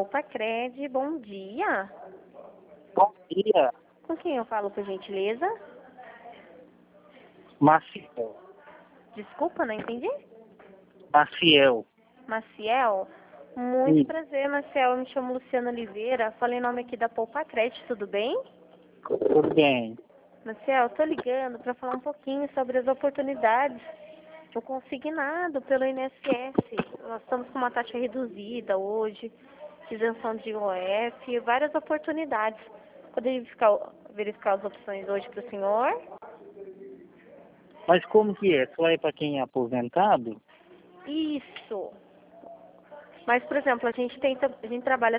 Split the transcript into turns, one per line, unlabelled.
Poupa-Cred, bom dia.
Bom dia,
Com quem eu falo, por gentileza?
Maciel.
Desculpa, não entendi.
Maciel.
Maciel? Muito
Sim.
prazer, Maciel. Eu me chamo Luciana Oliveira. Falei em nome aqui da Poupa-Cred, tudo bem?
Tudo bem.
Maciel, estou ligando para falar um pouquinho sobre as oportunidades do consignado pelo INSS. Nós estamos com uma taxa reduzida hoje, isenção de IOF, várias oportunidades. Poderia verificar as opções hoje para o senhor?
Mas como que é? Só é para quem é aposentado?
Isso. Mas, por exemplo, a gente trabalha